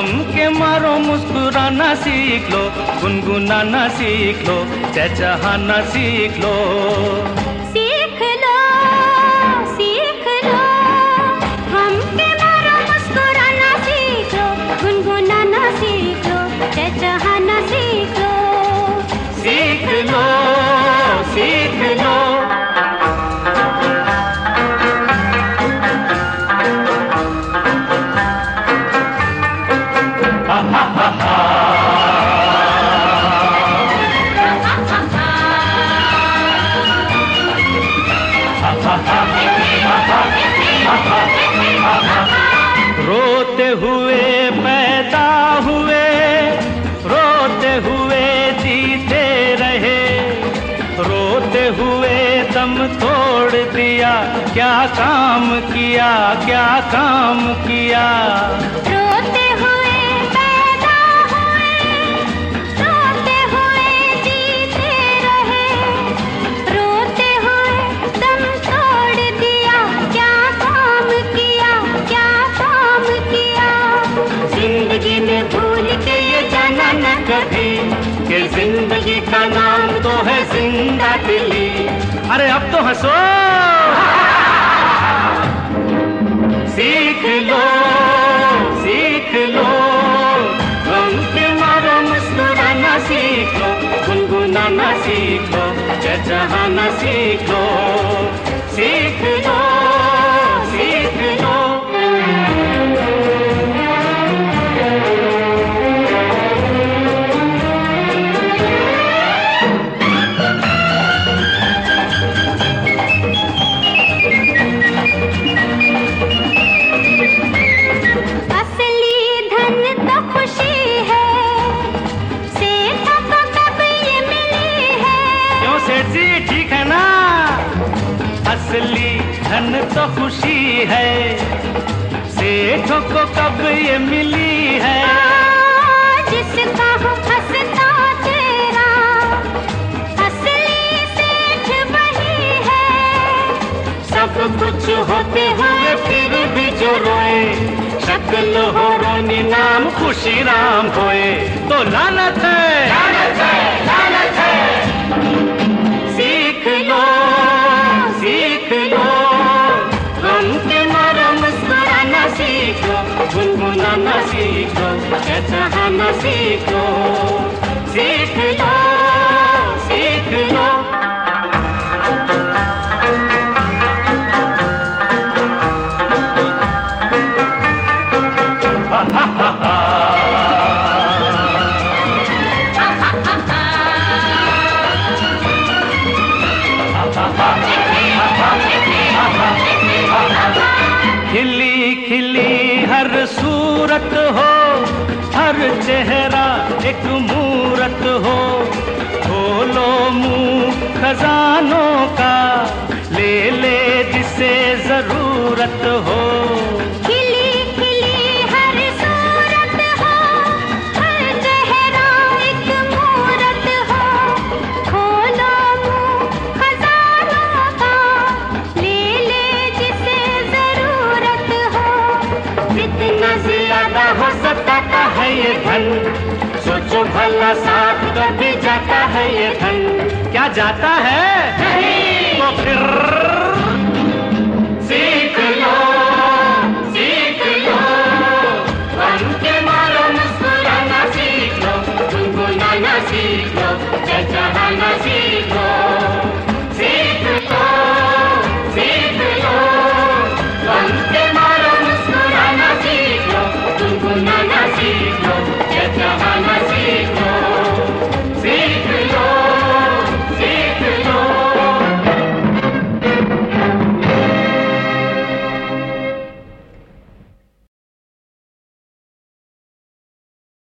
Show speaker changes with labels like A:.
A: गम के मारो मुस्कुराना सीख लो, गुनगुनाना सीख लो, चहचहाना सीख लो।
B: सीख लो, सीख लो, गम के मारो मुस्कुराना सीख लो, गुनगुनाना सीख लो, चहचहाना सीख लो।
A: सीख लो, सीख लो। रोते हुए पैदा हुए, रोते हुए जीते रहे, रोते हुए दम तोड़ दिया, क्या काम किया, क्या काम किया।
B: रोते हुए पैदा हुए, रोते हुए जीते रहे, रोते हुए दम तोड़ दिया, क्या काम किया, क्या काम किया।
A: जिंदगी में भूल के ये जाना न कभी कि जिंदगी का नाम तो है जिंदा दिली। अरे अब तो हंसो। सीख लो, सीख लो, गम के मारो मुस्कुराना सीख लो, गुनगुनाना सीख लो, चहचहाना सीख लो। सीख लो, सीख लो। असली धन तो खुशी है, सेठों को कब ये मिली है।
B: जिसका हो फंसता तेरा, असली सेठ वही है।
A: सब कुछ होते हुए फिर भी जो रोए, शक्ल हो रोनी नाम खुशी राम होए, तो लानत है, लानत है, लानत है। सीख लो, सीख लो, गम के मारो मुस्कुराना सीख लो, गुनगुनाना सीख लो, चहचहाना सीख लो। सीख लो, सीख लो। खिली खिली हर सूरत हो, हर चेहरा एक मूरत हो, खोलो मुंह खजानों का, ले ले जिसे जरूरत हो।
B: खिली खिली हर सूरत हो, हर चेहरा एक मूरत हो, खोलो मुंह खजानों का, ले ले जिसे जरूरत हो।
A: जितना ज्यादा हो सकता है ये धन, सोचो भला साथ कभी जाता है ये धन। क्या जाता है? नहीं। तो फिर